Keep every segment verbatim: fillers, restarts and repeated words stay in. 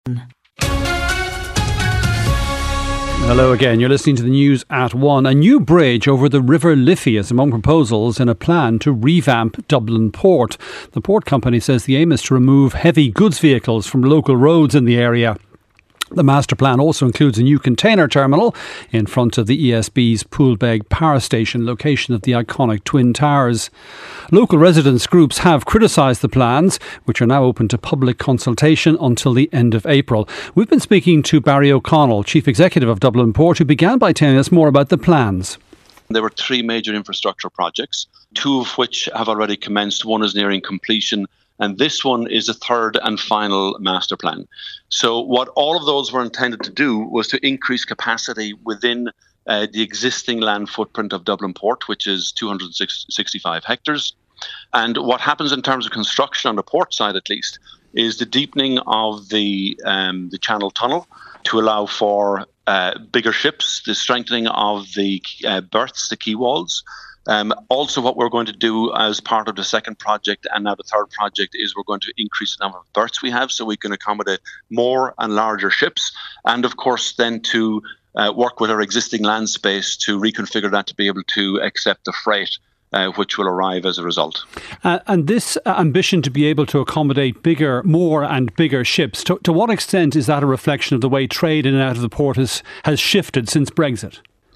Hello again. You're listening to the news at one. A new bridge over the River Liffey is among proposals in a plan to revamp Dublin Port. The port company says the aim is to remove heavy goods vehicles from local roads in the area. The master plan also includes a new container terminal in front of the E S B's Poolbeg Power Station, location of the iconic Twin Towers. Local residents groups have criticised the plans, which are now open to public consultation until the end of April. We've been speaking to Barry O'Connell, Chief Executive of Dublin Port, who began by telling us more about the plans. There were three major infrastructure projects, two of which have already commenced. One is nearing completion, and this one is a third and final master plan. So what all of those were intended to do was to increase capacity within uh, the existing land footprint of Dublin Port, which is two hundred sixty-five hectares. And what happens in terms of construction on the port side, at least, is the deepening of the um, the Channel Tunnel to allow for uh, bigger ships, the strengthening of the uh, berths, the quay walls. Um, also, what we're going to do as part of the second project and now the third project is we're going to increase the number of berths we have so we can accommodate more and larger ships. And of course, then to uh, work with our existing land space to reconfigure that to be able to accept the freight Uh, which will arrive as a result. Uh, and this ambition to be able to accommodate bigger, more and bigger ships, to, to what extent is that a reflection of the way trade in and out of the port has, has shifted since Brexit?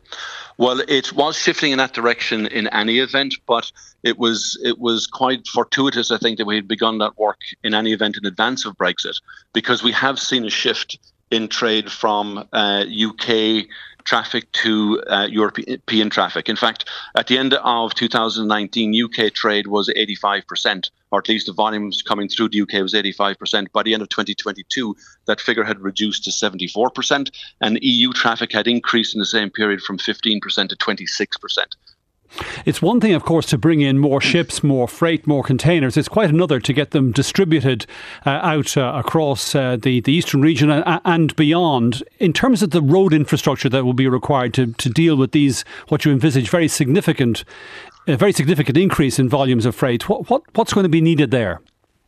Well, it was shifting in that direction in any event, but it was it was quite fortuitous, I think, that we had begun that work in any event in advance of Brexit, because we have seen a shift in trade from uh, U K traffic to uh, European traffic. In fact, at the end of two thousand nineteen, U K trade was eighty-five percent, or at least the volumes coming through the U K was eighty-five percent. By the end of twenty twenty-two, that figure had reduced to seventy-four percent, and E U traffic had increased in the same period from fifteen percent to twenty-six percent. It's one thing, of course, to bring in more ships, more freight, more containers. It's quite another to get them distributed uh, out uh, across uh, the, the eastern region and, and beyond. In terms of the road infrastructure that will be required to, to deal with these, what you envisage, very significant, a very significant increase in volumes of freight, what, what what's going to be needed there?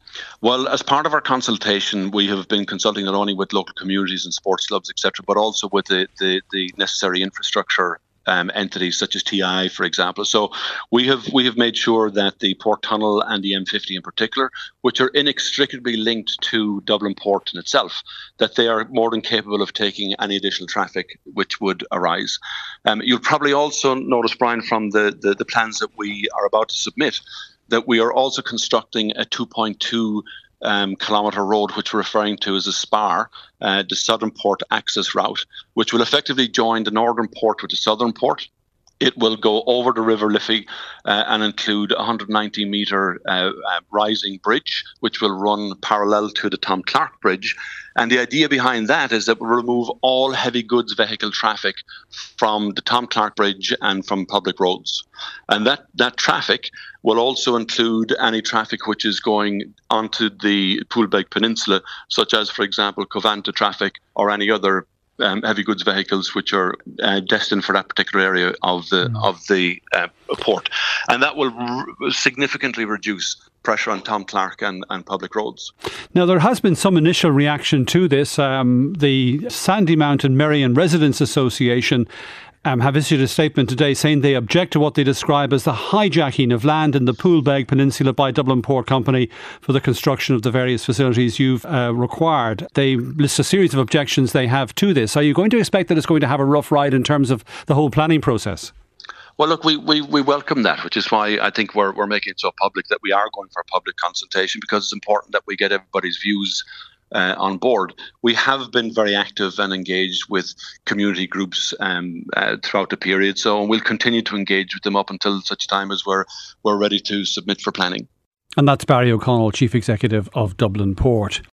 Well, as part of our consultation, we have been consulting not only with local communities and sports clubs, et cetera, but also with the, the, the necessary infrastructure Um, entities such as T I, for example. So we have we have made sure that the Port Tunnel and the M fifty in particular, which are inextricably linked to Dublin Port in itself, that they are more than capable of taking any additional traffic which would arise. Um, you'll probably also notice, Brian, from the, the, the plans that we are about to submit, that we are also constructing a two point two Um, kilometre road, which we're referring to as a SPAR, uh, the Southern Port Access Route, which will effectively join the northern port with the southern port. It will go over the River Liffey uh, and include a one hundred ninety metre uh, uh, rising bridge, which will run parallel to the Tom Clark Bridge. And the idea behind that is that we'll remove all heavy goods vehicle traffic from the Tom Clark Bridge and from public roads. And that, that traffic will also include any traffic which is going onto the Poolbeg Peninsula, such as, for example, Covanta traffic or any other Um, heavy goods vehicles which are uh, destined for that particular area of the mm. of the uh, port, and that will r- significantly reduce pressure on Tom Clark and, and public roads. Now, there has been some initial reaction to this. Um, the Sandymount and Merrion Residents Association Um, have issued a statement today saying they object to what they describe as the hijacking of land in the Poolbeg Peninsula by Dublin Port Company for the construction of the various facilities you've uh, required. They list a series of objections they have to this. Are you going to expect that it's going to have a rough ride in terms of the whole planning process? Well, look, we, we, we welcome that, which is why I think we're we're making it so public that we are going for a public consultation, because it's important that we get everybody's views Uh, on board. We have been very active and engaged with community groups um, uh, throughout the period, so we'll continue to engage with them up until such time as we're we're ready to submit for planning. And that's Barry O'Connell, Chief Executive of Dublin Port.